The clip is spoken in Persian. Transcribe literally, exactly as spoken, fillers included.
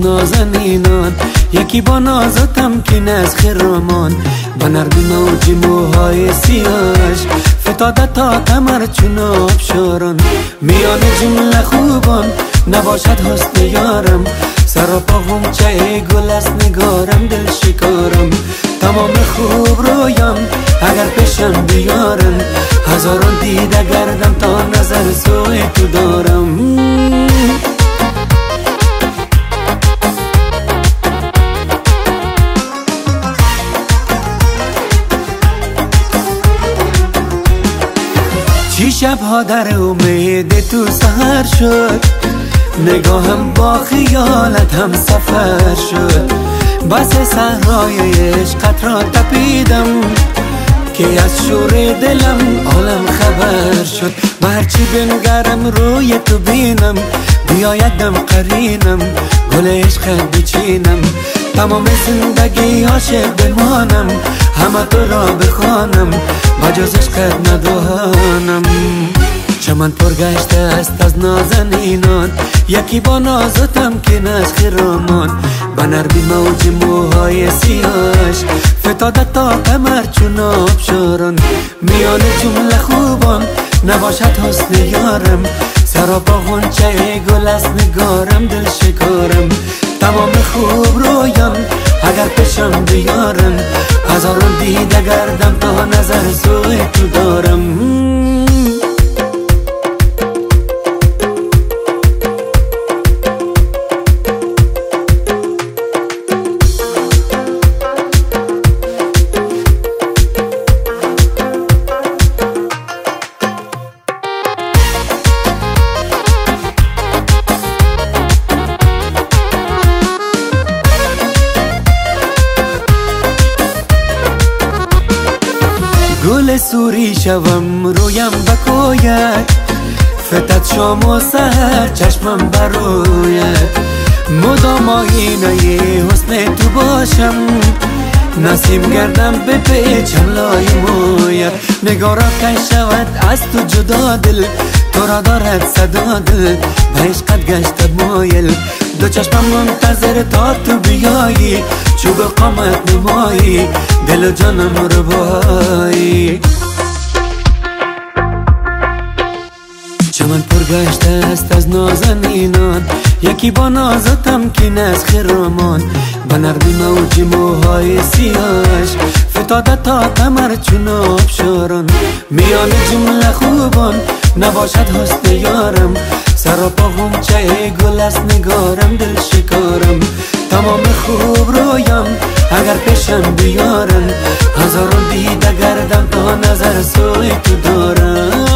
نازنینان، یکی با ناز و تمکین از خرامان، با نرمی موج موهای سیاهش فتاده تا کمر چون آبشاران. میان جمله خوبان نباشد حسن یارم، سراپا غنچه گل است نگارم دل شکارم. تمام خوب رویان اگر پیشم بیارن، هزاران دیده گردم تا نظر سوی تو دارم. چی شبها در امید تو سهر شد، نگاهم با خیالت هم سفر شد. بس صحرای عشقت را تپیدم که از شور دلم عالم خبر شد. و هرچی بنگرم روی تو بینم، بیایدم قرینم گل عشقت بچینم. تمام زندگی عاشق بمانم، همه تو را بخوانم بجز عشقت ندانم. چمن پر گشته است از نازنینان، یکی با ناز و تمکین از خرامان، با نرمی موج موهای سیاهش فتاده تا کمر چون آبشاران. میان جمله خوبان نباشد حسن یارم، سراپا غنچه گل است نگارم دل شکارم. تمام خوب رویان اگر پیشم بیارن، هزاران دیده گردم تا نظر سوی تو دارم. گل سوری شوم رویم بکوید، فتد شام و سحر چشمم بروید. مدام آینه حسن تو باشم، نسیم گردم به پیچم لای موید. نگارا کش شود از تو جدا دل، تو را دارد صدا دل به عشقت گشتد مایل. دو چشمم منتظر تا تو بیایی، چوب قامت نمایی دل و جانم رو بایی. چمن پر گشته است از نازنینان، یکی با ناز و تمکین از خرامان، با نرمی موج موهای سیاهش فتاده تا کمر چون آبشاران. میان جمله خوبان نباشد حسن یارم، سراپا غنچه گل است نگارم دل شکارم. تمام خوب رویان اگر پیشم بیارن، هزاران دیده گردم تا نظر سوی تو دارم.